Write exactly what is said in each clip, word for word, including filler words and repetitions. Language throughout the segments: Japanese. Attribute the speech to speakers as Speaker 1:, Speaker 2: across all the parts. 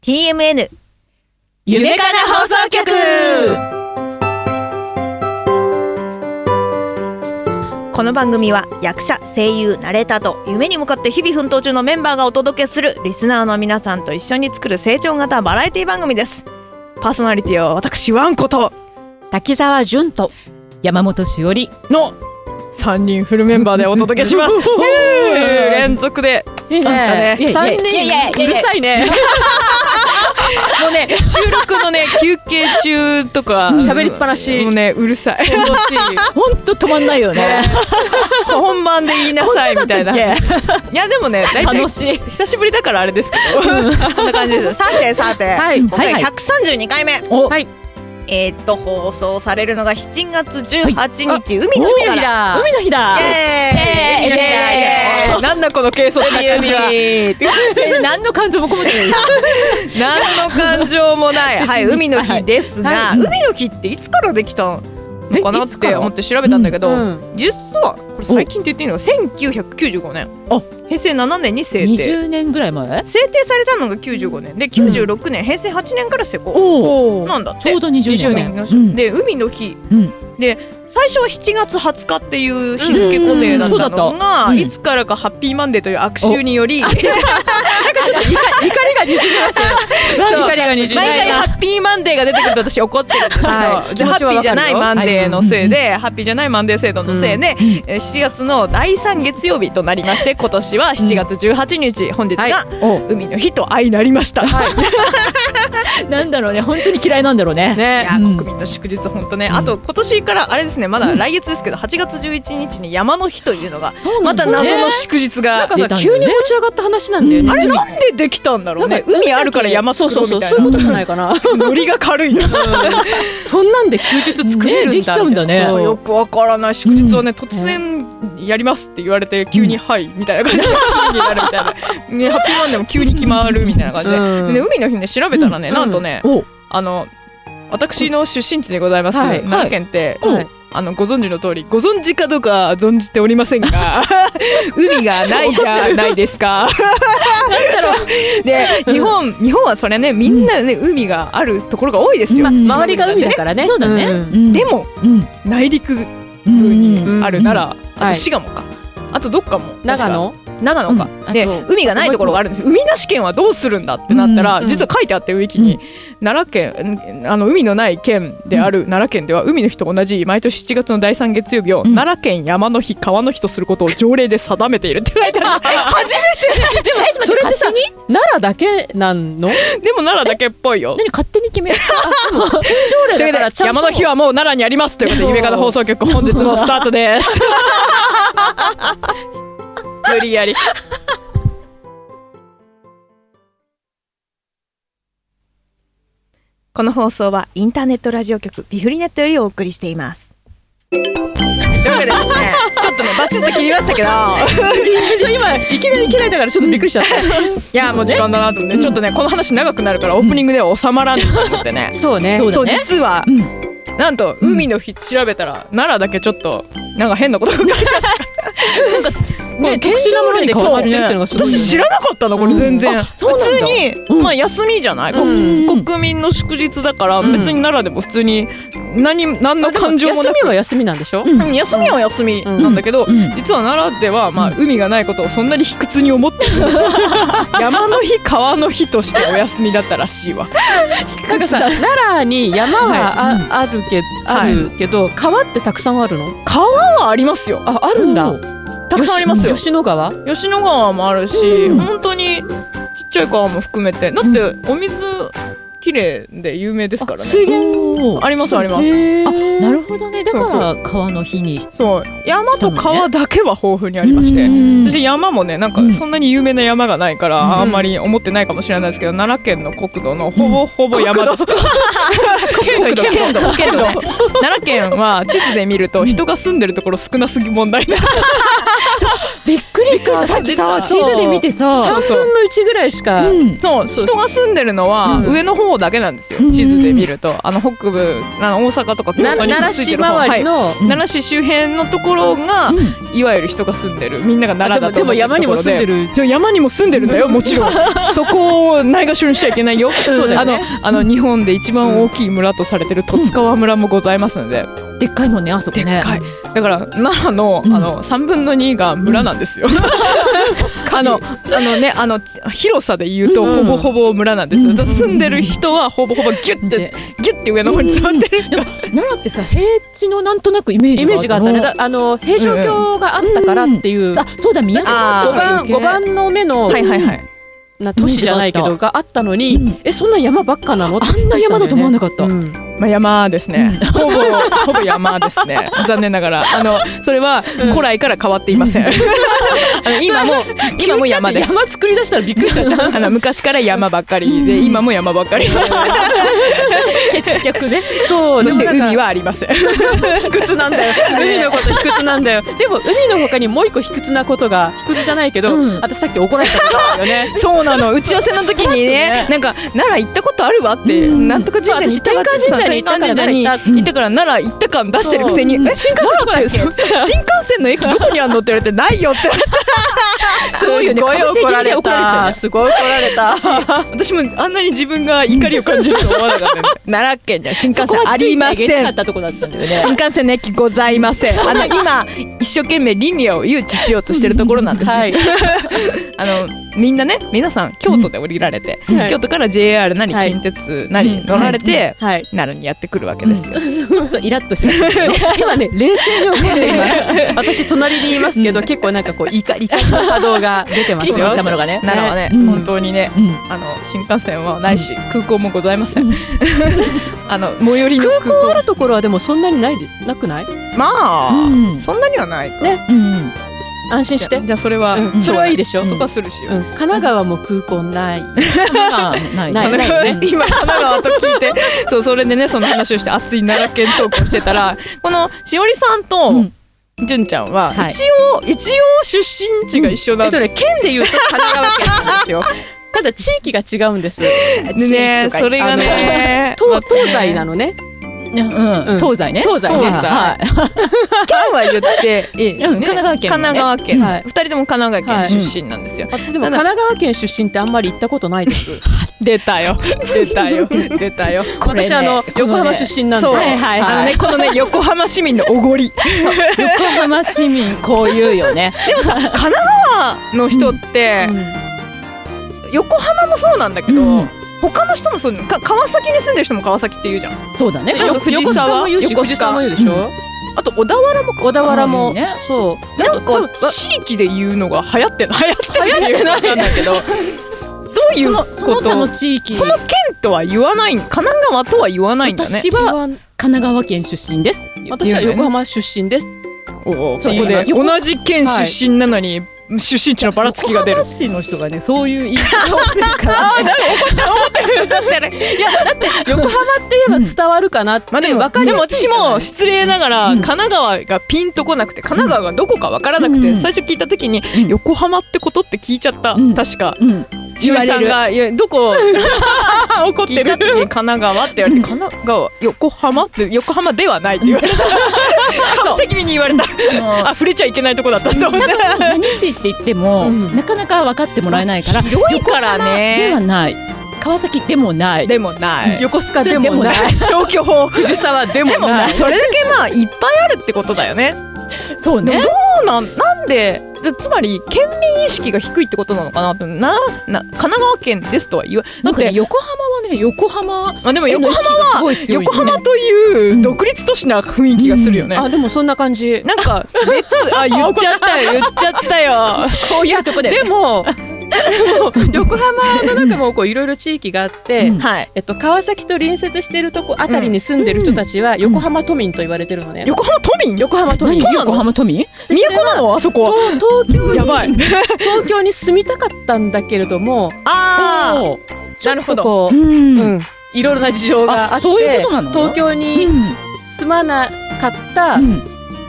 Speaker 1: ティーエムエヌ
Speaker 2: 夢かな放送局。
Speaker 1: この番組は役者、声優、ナレーターと夢に向かって日々奮闘中のメンバーがお届けするリスナーの皆さんと一緒に作る成長型バラエティ番組です。パーソナリティは私ワンコと
Speaker 2: 滝沢純と
Speaker 3: 山本しおり
Speaker 1: のさんにんフルメンバーでお届けします連続で
Speaker 2: いいね、さんにんうるさいね
Speaker 1: もうね、収録のね休憩中とか
Speaker 2: 喋りっぱなし、
Speaker 1: もうねうるさい
Speaker 3: ほんと止まんないよね
Speaker 1: 本番で言いなさいみたいな。いやでもね、だいたい
Speaker 3: 楽しい、
Speaker 1: 久しぶりだからあれですけどこんな感じです。さてさて、
Speaker 2: はい、
Speaker 1: 今回
Speaker 2: はい、
Speaker 1: ひゃくさんじゅうにかいめ、
Speaker 2: はい、
Speaker 1: えーっと放送されるのがしちがつじゅうはちにち、
Speaker 2: はい、
Speaker 1: 海の日から
Speaker 3: 海の日だ。
Speaker 1: イエーイイエーイ。なんだこの軽率な感じは
Speaker 3: 何の感情も込めてない
Speaker 1: 何の感情もないはい、海の日ですが、
Speaker 2: はい、
Speaker 1: 海の日っていつからできたのかなって思って調べたんだけど、
Speaker 2: うんうん、
Speaker 1: 実はこれ最近って言っていいのがせんきゅうひゃくきゅうじゅうごねん、
Speaker 3: あ
Speaker 1: へいせいななねんに制定。
Speaker 3: にじゅうねんぐらい前、
Speaker 1: 制定されたのがきゅうじゅうごねんで、きゅうじゅうろくねん、うん、へいせいはちねんから施行
Speaker 2: お
Speaker 1: なんだって。
Speaker 3: ちょうどにじゅうねん、
Speaker 1: うん、で海の日、うん、で最初はしちがつはつかっていう日付固定だったのが、うん、いつからかハッピーマンデーという悪臭によりなんかちょっと怒りがにじみますよ。怒りがにじみます。毎回ハッピーマンデーが出てくると私怒ってるんですけど、はい、じゃハッピーじゃないマンデーのせいで、はい、ハッピーじゃないマンデー制度のせいで、うん、しちがつのだいさん月曜日となりまして、今年はしちがつじゅうはちにち、本日が海の日と相なりました、はい、
Speaker 3: なんだろうね、本当に嫌いなんだろうね。
Speaker 1: ね、いや、うん、国民の祝日本当ね、あと今年からあれですね、まだ来月ですけど、はちがつじゅういちにちに山の日というのがまた謎の祝日が
Speaker 2: 出たんだよね。なんかさ、急に持ち上がった話なんだよね。
Speaker 1: あれなんでできたんだろうね。海あるから山作ろうみたいな。
Speaker 2: そうそうそう、そういうことじゃないかな
Speaker 1: ノリが軽いな
Speaker 2: そんなんで休日作れるんだ、
Speaker 3: ね、できちゃうんだね。
Speaker 1: よくわからない祝日はね、突然やりますって言われて急にはいみたいな感じでになるみたいな、ね、ハッピーマンデーも急に決まるみたいな感じで、でね、海の日ね調べたらね、なんとね、あの私の出身地でございます、はい、奈良県って、はい、あのご存知の通り、ご存知かどうか存じておりませんが海がないじゃないですかなんだろうで、日本日本はそれね、みんなね、うん、海があるところが多いですよ、
Speaker 2: ま、周りが海だからね。
Speaker 3: そうだね、うん、
Speaker 1: でも、うん、内陸部にあるなら、うん、あと滋賀もか、はい、あとどっかも
Speaker 2: 長野
Speaker 1: 長野か、うん、で海がないところがあるんですよ。海なし県はどうするんだってなったら、うん、実は書いてあってウィキに、うん、奈良県、あの海のない県である奈良県では、海の日と同じ毎年しちがつのだいさん月曜日を、うん、奈良県山の日川の日とすることを条例で定めているって書いてある初めてでも
Speaker 2: それってさ、奈良だけなんの？
Speaker 1: でも奈良だけっぽいよ。
Speaker 3: 何勝手に決める
Speaker 2: 条例だからちゃんと
Speaker 1: 山の日はもう奈良にありますということで、夢かな放送局本日のスタートです無理やりこの放送はインターネットラジオ局ビフリネットよりお送りしています。というわけでですね、ちょっとねバツッと切りましたけど
Speaker 2: 今いきなり切られたからちょっとびっくりしちゃったい
Speaker 1: やもう時間だなと思って、ちょっとねこの話長くなるからオープニングでは収まらんと思ってね、うん、
Speaker 2: そうね、
Speaker 1: そう実は、うん、なんと海の日調べたら、うん、奈良だけちょっとなんか変なことが書いてあるなんか
Speaker 2: ね、特殊なものに変わるねっていうのがすごいね。
Speaker 1: 私知らなかったのこれ全然、うん、普通に、うん、まあ休みじゃない、うん、国民の祝日だから、うん、別に奈良でも普通に何何の感情もなく、
Speaker 2: 休みは休みなんでしょ、
Speaker 1: うん、休みは休みなんだけど、うん、実は奈良では、まあ、海がないことをそんなに卑屈に思ってる山の日川の日としてお休みだったらしいわ
Speaker 2: なんかさ奈良に山は あ,、はい、あ, るけあるけど、はい、川ってたくさんあるの？
Speaker 1: 川はありますよ。
Speaker 2: あ、あるんだ。
Speaker 1: たくさんありますよ。
Speaker 2: 吉野川
Speaker 1: 吉野川もあるし、うん、本当にちっちゃい川も含めて、だってお水きれいで有名ですからね。
Speaker 2: 水源
Speaker 1: ありますあります。
Speaker 3: あ、なるほどね。だから川の日に
Speaker 1: そう山と川だけは豊富にありまして、私山もねなんかそんなに有名な山がないから、うん、あんまり思ってないかもしれないですけど、奈良県の国土のほぼほぼ山です、うん、国土県土県土奈良県は地図で見ると人が住んでるところ少なすぎ問題な
Speaker 2: で
Speaker 3: びっくりした。さっきさ地図で見てさ
Speaker 2: さんぶんのいちぐらいしか、
Speaker 1: うん、そう人が住んでるのは上の方だけなんですよ、うん、地図で見るとあの北部あの大阪とか京都にくっついてる方、
Speaker 2: 奈良市周りの、
Speaker 1: はい、奈良市周辺のところが、うん、いわゆる人が住んでるみんなが奈良だと思ってるところで、
Speaker 2: でも山にも住んでる、
Speaker 1: じゃ山にも住んでるんだよもちろんそこをないがしろにしちゃいけないよ。そうだよね、あのあの日本で一番大きい村とされてる十津川村もございますので、
Speaker 3: うん、でっかいもんねあそこね。
Speaker 1: でっかいだから奈良の、うん、あのさんぶんのにが村なんですよ、うん、あのあのねあの広さで言うとほぼほぼ村なんです、うん、住んでる人はほぼほぼギュッてギュッて上の方に座ってる、うん、
Speaker 3: 奈良ってさ平地のなんとなくイメージがあった、イメージがあったね。
Speaker 2: あの平城京があったからっていう、うんうん、あ
Speaker 3: そうだ宮
Speaker 2: 城ごばんごばんの目の、
Speaker 1: はいはいはい
Speaker 2: な都市じゃないけどがあったのに、うん、えそんな山ばっかなの？
Speaker 3: あんな山だと思わなかった。うん、
Speaker 1: まあ、山ですね、うん、ほぼほぼ山ですね残念ながらあのそれは古来から変わっていません、うん、あの今も今も山です。
Speaker 2: 山作り出したらびっくりしたじゃん。
Speaker 1: あの昔から山ばっかりで、うん、今も山ばっかり
Speaker 3: 結局ね。
Speaker 1: そうそして海はありません
Speaker 2: 卑屈なんだよ海のこと卑屈なんだよ。でも海の他にもう一個卑屈なことが卑屈じゃないけど、うん、私さっき怒られたことだよね
Speaker 1: そうなの打ち合わせの時に ね, ねなんか奈良行ったことあるわって、うん、なんとか神社に行ったわって
Speaker 2: 天川神社に行ったから奈良行った
Speaker 1: 行ったから奈良行った感出してるくせに、え新幹線って新幹線の駅どこにあんのって言われてないよって
Speaker 2: そういうね、すごい怒られた。すごい怒られた。
Speaker 1: 私もあんなに自分が怒りを感じると思わなかったんで奈良県には新幹線ありません。新幹線の駅ございません。あの今一生懸命リニアを誘致しようとしてるところなんです、はい、あのみんなね皆さん京都で降りられて、うん、京都から ジェイエーアール なり近鉄なり乗られて、はい、奈良にやってくるわけですよ、
Speaker 3: うん、ちょっとイラッとした今ね冷静に怒っています
Speaker 2: 私隣にいますけど、うん、結構なんかこう怒りの波動が出てますよ。
Speaker 3: したものがね
Speaker 1: 奈良はね、うん、本当にね、うん、あの新幹線はないし、うん、空港もございません、うん、あの最寄りの
Speaker 2: 空港あるところはでもそんなにないでなくない？
Speaker 1: まあ、うん、そんなにはないかね、うん、
Speaker 2: 安心して。
Speaker 1: じゃあそれは、
Speaker 2: うん、それはいいでしょ、
Speaker 1: うん、そこはするしよ、
Speaker 2: うん、神奈川も空港ない
Speaker 3: ない
Speaker 1: ないね今神奈川と聞いてそうそれでねその話をして熱い奈良県トークをしてたらこのしおりさんと、うん純ちゃんは一応、はい、一応出身地が一緒なんです、
Speaker 2: うんえっとね、県でいうと神奈川県なんですよただ地域が違うんです
Speaker 1: ね。それがね
Speaker 2: 東, 東西なのね、
Speaker 3: うんうん、東西ね
Speaker 2: 東西ね、
Speaker 1: はい、県は言っていい、ね、
Speaker 3: 神奈川県、ね、
Speaker 1: 神奈川県、はい、ふたりとも神奈川県出身なんですよ、
Speaker 2: はい、私でも神奈川県出身ってあんまり行ったことないです
Speaker 1: 出たよ出たよ出たよ
Speaker 2: これ、ね、私あの横浜出身なんで、
Speaker 1: はいはいはい、あのねこのね横浜市民のおごり
Speaker 3: 横浜市民こう言うよね
Speaker 1: でもさ神奈川の人って、うんうん、横浜もそうなんだけど、うん他の人もそうか川崎に住んでる人も川崎って言うじゃん。
Speaker 3: そうだね。
Speaker 2: 横須賀も言うし横須賀も言うでしょ、うん、
Speaker 1: あと小田原も
Speaker 2: 小田原も、ね、そう
Speaker 1: なんか地域で言うのが流行ってない流行ってないんだけどどういうこと
Speaker 3: その他の地域
Speaker 1: その県とは言わない神奈川とは言わないんだね。
Speaker 3: 私は神奈川県出身です。
Speaker 2: 私は横浜出身です。
Speaker 1: おおそこで同じ県出身なのに、はい出身地のばらつきが出る。
Speaker 3: 横浜市の人がねそういう言い方をするから
Speaker 1: あなんか思ってるだってね
Speaker 2: いやだって横浜って言えば伝わるかなって、うん、まあでも分かりやすいじゃない。
Speaker 1: でも私も失礼ながら、うん、神奈川がピンとこなくて神奈川がどこか分からなくて、うん、最初聞いた時に、うん、横浜ってことって聞いちゃった、うん、確か、うんしおりさんがいやどこ怒ってる神奈川って言われて神奈川横浜って横浜ではないって言われた完璧に言われたあ触れちゃいけないとこだったと思って
Speaker 3: 何市って言っても、うん、なかなか分かってもらえないから
Speaker 1: 広いからね
Speaker 3: ではない川崎でもない
Speaker 1: でもない
Speaker 2: 横須賀でもない
Speaker 1: 消去法
Speaker 2: 藤沢でもない
Speaker 1: それだけまあいっぱいあるってことだよね。
Speaker 3: そうね。
Speaker 1: どうなんなんでつまり県民意識が低いってことなのかなってなな神奈川県ですとは言わ
Speaker 3: なんかね横浜はね横浜
Speaker 1: あでも横浜は、ね、横浜という独立都市な雰囲気がするよね、
Speaker 2: うんうん、あでもそんな感じ
Speaker 1: なんか別あ言っちゃったよ言っちゃったよこういうとこで
Speaker 2: でも横浜の中もいろいろ地域があって、うんはいえっと、川崎と隣接しているとこあたりに住んでる人たちは横浜都民と言われてるのね、
Speaker 1: うん、横浜都民
Speaker 2: 横浜都民
Speaker 3: 横浜都民
Speaker 1: 都なのあそこは
Speaker 2: 東京に
Speaker 1: やばい
Speaker 2: 東京に住みたかったんだけれども
Speaker 1: ああなるほど
Speaker 2: うん、うん、いろいろな事情があって
Speaker 3: そういうことなの
Speaker 2: 東京に住まなかった、うん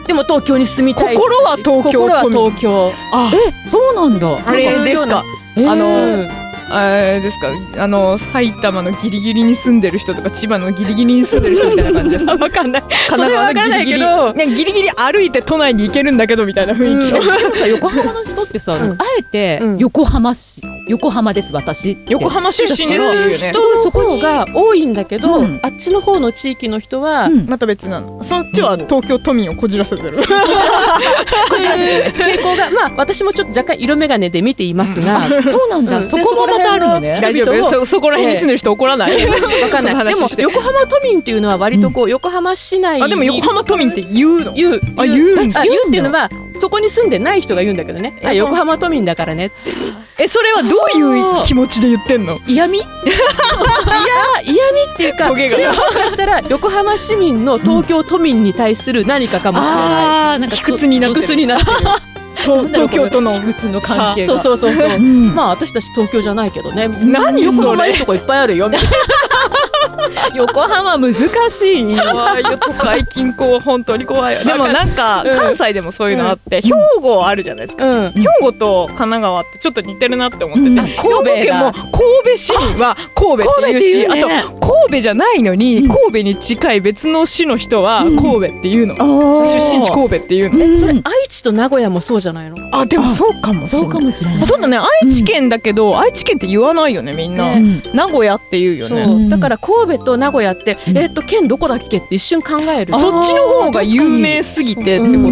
Speaker 2: でも東京に住みたい。
Speaker 1: 心は東京。
Speaker 2: 心は東京。
Speaker 3: あ、え、そうなんだ。
Speaker 1: あれですか。あの。あれですか、あの埼玉のギリギリに住んでる人とか千葉のギリギリに住んでる人みたいな感じですか。
Speaker 2: わかんない。
Speaker 1: 神奈川のギリギリ、ね、ギリギリ歩いて都内に行けるんだけどみたいな雰囲気の、
Speaker 3: うん、でもさ横浜の人ってさ、うん、あえて横浜市、横浜です私って
Speaker 1: 横浜出身ですっていうよね。
Speaker 2: そうそこが多いんだけど、うん、あっちの方の地域の人は、うん、
Speaker 1: また別なの。そっちは東京都民をこじらせてる。こ
Speaker 2: じらせてる傾向が、まあ私もちょっと若干色眼鏡で見ていますが、
Speaker 3: うん、そうなんだ、うん、そこもまたあるのね。
Speaker 1: 大丈夫。そ, そこら辺に住んでる人怒らない。わ
Speaker 2: かんない。でも横浜都民っていうのは割とこう、うん、横浜市内に。
Speaker 1: あ、でも横浜都民って言うの。
Speaker 2: 言う。
Speaker 1: あ、言うんだ。
Speaker 2: あ、言うっていうのはそこに住んでない人が言うんだけどね。あ、横浜都民だからねっていう。
Speaker 1: え、それはどういう気持ちで言ってんの？
Speaker 3: 嫌味？いや
Speaker 2: 嫌味っていうか、それはもしかしたら横浜市民の東京都民に対する何かかもしれない。あ、
Speaker 1: なんか卑屈になってる。卑屈になってる。東京との
Speaker 3: 卑屈の関係が。
Speaker 2: そうそうそうそう、うん、まあ私たち東京じゃないけどね。
Speaker 1: 何
Speaker 2: 横浜いいとこいっぱいあるよみたいな。
Speaker 3: 横浜難しい。
Speaker 1: 怖いよ、都会近郊は本当に怖いよ。でもなんか関西でもそういうのあって、うん、兵庫あるじゃないですか、うん、兵庫と神奈川ってちょっと似てるなって思ってて、うん、神戸県も神戸市民は神戸っていうし、あ, ね、あと神戸じゃないのに、うん、神戸に近い別の市の人は神戸っていうの、うん、出身地神戸っていうの、
Speaker 2: うん、それ愛知と名古屋もそうじゃないの？
Speaker 1: あ、でもそうかもしれない。
Speaker 3: そうかもしれない。
Speaker 1: そうだね、愛知県だけど、うん、愛知県って言わないよねみんな、ね、名古屋って言うよね。
Speaker 2: そうだから神戸と名古屋って、うん、えー、っと県どこだっけって一瞬考える。
Speaker 1: そっちの方が有名すぎてってこと？うん、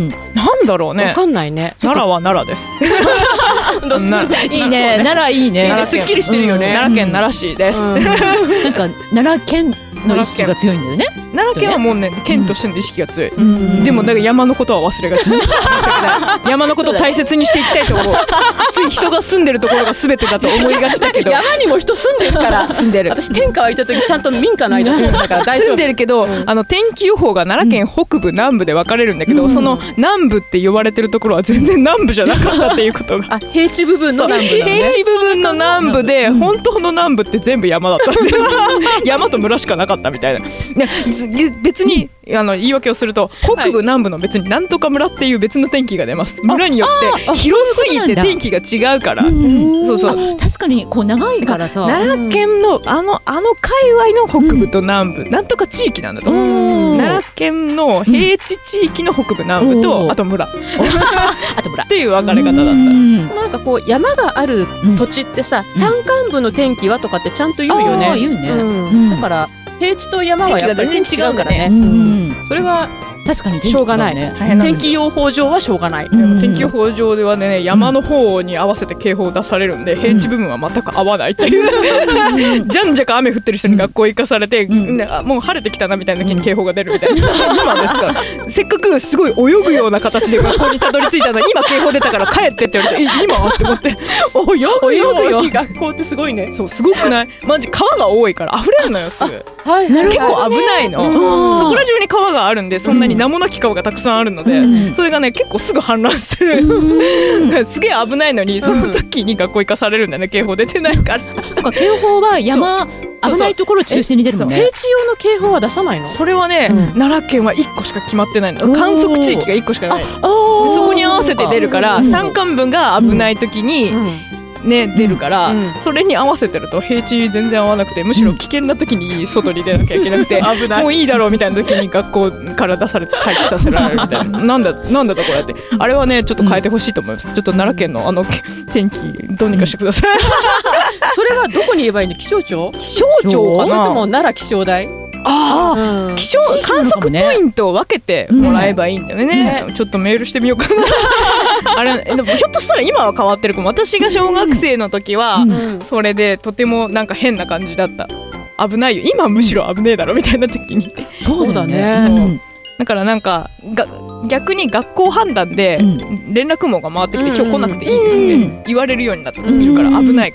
Speaker 1: なんだろうね。
Speaker 2: わかんないね。
Speaker 1: 奈良は奈良です。
Speaker 3: いいね、奈良いいね。
Speaker 2: すっきりしてるよね。
Speaker 1: 奈良県奈良市です。
Speaker 3: なんか奈良県の意識が強いんだよね。
Speaker 1: 奈良県はもうね、県としての意識が強い。でもなんか山のことは忘れがち。山のことを大切にしていきたいと思う。つい人が住んでるところが全てだと思いがちだけど。
Speaker 2: 山にも人住んでるから。住んでる。私天下空いた時ちゃんと民家の間だから大丈夫。
Speaker 1: 住んでるけど、あの天気予報が奈良県北部南部で分かれるんだけど、その南部って呼ばれてるところは全然南部じゃなかったっていうことが。
Speaker 2: あ、平地部分の南部。
Speaker 1: 平地部分の南部で本当の南部って全部山だったって。山と村しかなかったみたいな。別にあの言い訳をすると、北部南部の別になんとか村っていう別の天気が出ます。村によって広すぎて天気が違うから。そうそう。
Speaker 3: 確かにこう長いからさ。
Speaker 1: 奈良県のあのあの界隈の北部と南部、なんとか地域なんだと。奈良県の平地地域の北部南部とあと村。
Speaker 3: あと村
Speaker 1: っていう分かれ方だった。
Speaker 2: なんかこう山がある土地ってさ、山間部の天気はとかってちゃんと言うよね。
Speaker 3: 言うね。
Speaker 2: だから平地と山はやっぱり天気違うからね。それは
Speaker 3: 確かに
Speaker 2: しょうがない。天気予報上はしょうがない。
Speaker 1: 天気予報上ではね、山の方に合わせて警報を出されるんで、平地部分は全く合わないっていう。じゃんじゃか雨降ってる人に学校行かされて、もう晴れてきたなみたいな時に警報が出るみたいな。今ですから、せっかくすごい泳ぐような形で学校にたどり着いたのに、今警報出たから帰ってって言われて、え、今って思って。
Speaker 2: 泳ぐように学校ってすごいね。
Speaker 1: そう、すごくない？マジ川が多いから溢れるのよ、すぐ。結構危ないの。そこら中に川があるんで、そんなに名もなき川がたくさんあるので、うん、それがね結構すぐ氾濫する、うん、すげえ危ないのに、その時に学校行かされるんだよね、警報出てないから。
Speaker 3: そうか、警報は山危ないところ中心に出るもんね。
Speaker 2: 平地用の警報は出さないの？
Speaker 1: それはね、うん、奈良県はいっこしか決まってないの。観測地域がいっこしかない。そこに合わせて出るから、山間部が危ない時に、うんうんね、出るから、うん、それに合わせてると平地全然合わなくて、むしろ危険な時に外に出なきゃいけなくて、危ない、もういいだろうみたいな時に学校から出されて待機させられるみたいな。なんだなんだとこれって、あれはねちょっと変えてほしいと思います。ちょっと奈良県のあの天気どうにかしてください。
Speaker 2: それはどこに言えばいいの？気象庁？
Speaker 1: 気象庁かな？
Speaker 2: それとも奈良気象台？
Speaker 1: ああ、うん、気象観測ポイントを分けてもらえばいいんだよね、うん、ちょっとメールしてみようかな。あれでもひょっとしたら今は変わってるかも。私が小学生の時はそれでとてもなんか変な感じだった。危ないよ、今むしろ危ねえだろみたいな時に。
Speaker 2: そうだね、
Speaker 1: うん、だからなんかが逆に学校判断で連絡網が回ってきて、今日来なくていいですね、うん、言われるようになった途中から、危ないから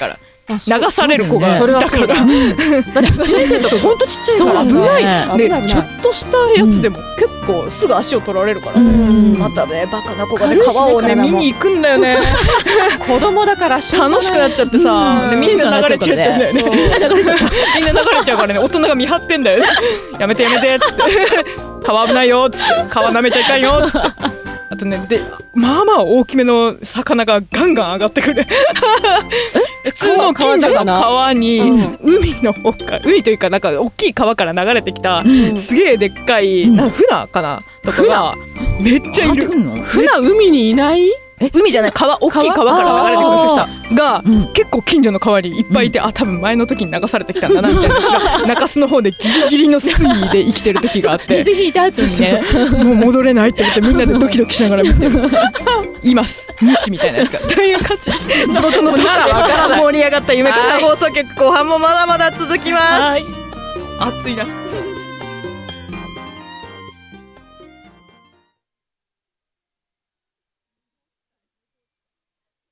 Speaker 1: 流される子がいたから、だって
Speaker 2: いちねん生とか本当ちっちゃいから
Speaker 1: 危ないで、ちょっとしたやつでも結構すぐ足を取られるから、またねバカな子がね川をね見に行くんだよね。
Speaker 2: 子供だから楽しく
Speaker 1: なっちゃってさ、みんな流れちゃってんだよね。みんな流れちゃうからね、大人が見張ってんだよ。やめてやめてっつって、川危ないよっつって、川舐めちゃいかんよっつって。あとね、でまあまあ大きめの魚がガンガン上がってくる。普通の近所の川に海の方から、海というかなんか大きい川から流れてきたすげえでっかい船かなとかがめっちゃいる。
Speaker 2: 船海にいない？
Speaker 1: 海じゃない、川、大きい川から流れてくるが、うん、結構近所の川にいっぱいいて、うん、あ多分前の時に流されてきたんだなみたいなが中洲の方でギリギリの水位で生きてる時があって、
Speaker 3: 水引いた後にね、
Speaker 1: そうそうそう、もう戻れないって思ってみんなでドキドキしながら見てるいます西みたいなやつがという感じ。地元の盛り上がった夢かた放送局後半もまだまだ続きます。はい、暑いな。